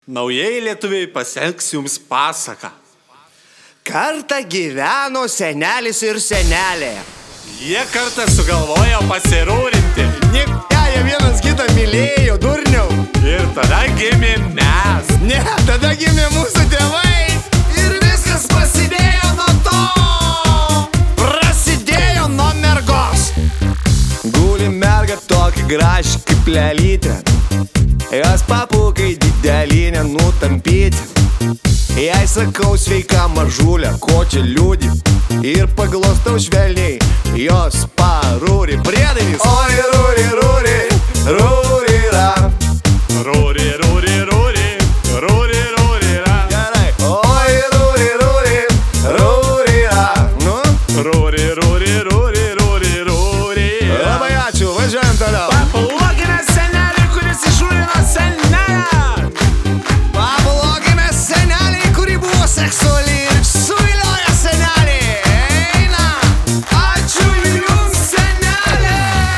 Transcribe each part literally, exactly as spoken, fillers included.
Naujieji lietuviai pasenks jums pasaką. Kartą gyveno senelis ir senelė. Jie kartą sugalvojo pasirūrinti. Nik, ja, jie vienas kitą mylėjo, durniau. Ir tada gimė mes. Ne, tada gimė mūsų tėvai. Ir viskas prasidėjo nuo to. Prasidėjo nuo mergos. Guli merga tokia graži kaip lelytė. Jos papukai didelį nenutampyti. Jei sakau sveika mažulė, ko čia liūdi. Ir paglostau švelniai jos parūri priedainis. Oi, rūri, rūri, rūri ra. Rūri, rūri, rūri, rūri, rūri ra. Gerai. Oi, rūri, rūri, rūri ra. Nu? Rūri, rūri, rūri, rūri, rūri ra. Labai ačiū, važiuojam toliau. Paplokime senelį, kuris išrūrino senelę. Paplokime senelį, kuri buvo seksuali ir suvilioja senelį. Eina. Ačiū jums, senelė.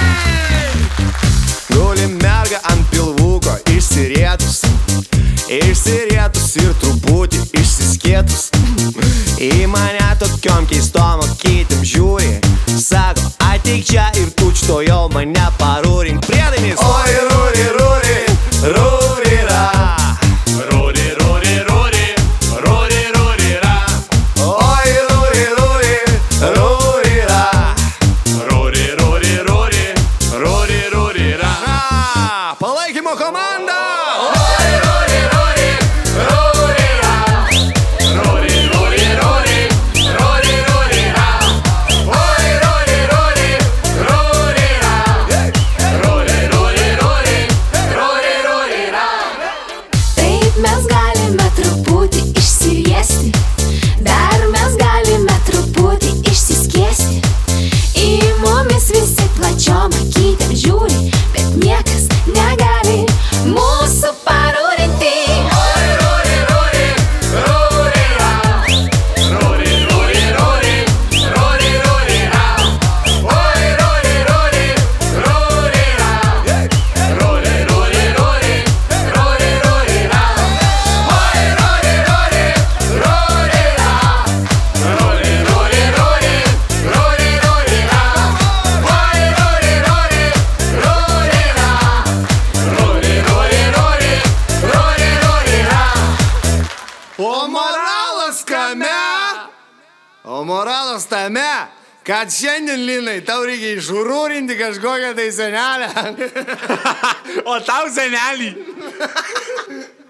Guli merga ant pilvuko išsirietus. Išsirietus ir truputį išsiskėtus. Į mane tokiom keistom akytėm žiūri. Sako, ateik čia ir tučtojau mane parūrink priedainis. Oi, rūri, rūri, rūri ra. Rūri, rūri, rūri, rūri, rūri ra. Oi, rūri, rūri, rūri ra. Rūri, rūri, rūri, rūri, rūri ra. A, palaikymo komanda. Rūri, rūri, rūri, rūri ra. Rūri, rūri, rūri, rūri, rūri ra. Oi, rūri, rūri, rūri ra. Rūri, rūri, rūri, rūri, rūri ra. Taip mes galime truputį išsiriesti, dar mes galime truputį išsiskiesti. Į mumis visi plačiom akytėm žiūri, bet niekas negali mūsų parūrinti. Oi, rūri, rūri, rūri ra. Rūri, rūri, rūri, rūri, rūri ra. Oi, rūri, rūri, rūri ra. Rūri, rūri, rūri, rūri, rūri ra. Oi, rūri, rūri, rūri ra. Rūri, rūri, rūri, rūri, rūri ra. Oi, rūri, rūri, rūri ra. Rūri, rūri, rūri, rūri, rūri ra. O moralas kame? O moralas tame, kad šiandien, Linai, tau reikia išrūrinti kažkokią tai senelę. O tau senelį.